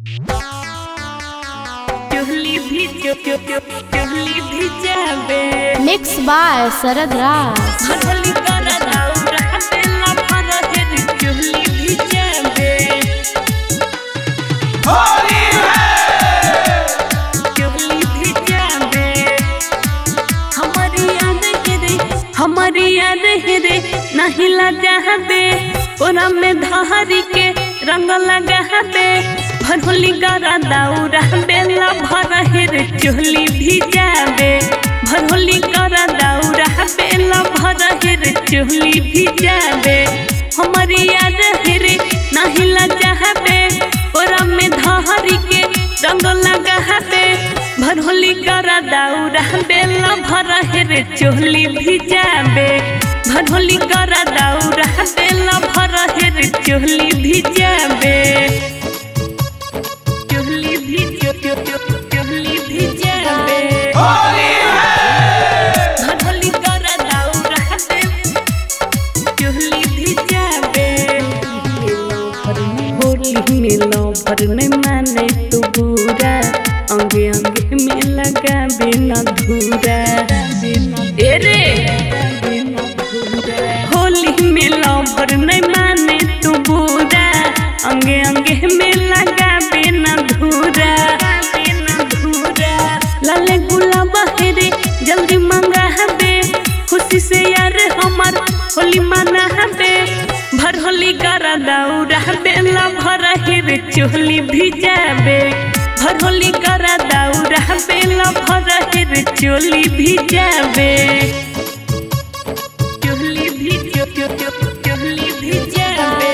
Mixed by Sarad Raj. हमारी याद है रे नहीं लगा दे कोरा में धारी के रंग लगा दे भरहोली गरा दाऊरा बेला भरा है रे चोली भी जाबे भरहोली गरा दाऊरा बेला भरा है रे चोली भी जाबे हमारी याद है रे नहीं लगा दे कोरा में धारी के रंग लगा दे भरहोली गरा दाऊरा बेला भरा है रे चोली भी जाबे भरहोली गरा दाऊरा बेला भरा है रे चोली भी जाबे चोली भी जाबे भरहोली गरा दाऊरा चोली भी जाबे होली मिलो भरने माने तू बुरा अंगे अंगे में लगा बिना धूरा रे होली में लवर नहीं माने तू बुरा अंगे अंगे में लगा बिना धूरा लाले गुलाब है रे जल्दी मंगा दे खुशी से यार हमार होली मना दे भर होली गरा दाऊरा बेला भरा है रे चोली भी जाबे भर होली गरा दाऊरा बेला भरा है रे चोली भी जाबे चोली भी जाबे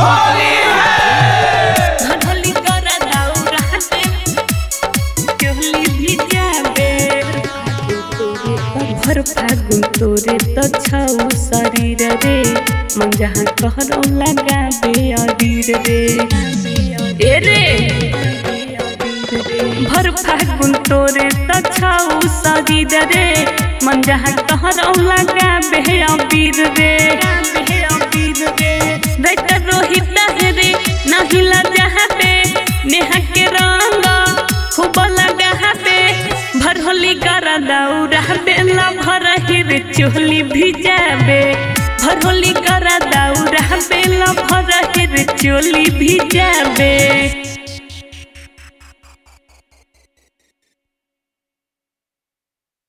भर होली गरा दाऊरा चोली भी जाबे भर फागुन तोरे तो छाऊ शरीर रे मन जहाँ कहरो लगाबे अबीर रे भर फागुन तोरे तो छाऊ शरीर रे मन जहाँ कहरो लगाबे अबीर रे दैता रोहित रे नहीं लजाबे नेहा के रंग खूब लगाबे भर होली गरा दाऊरा बेला भरा है रे चोली भी जाबे भर होली गरा दाऊरा बेला भरा है रे चोली भी जाबे।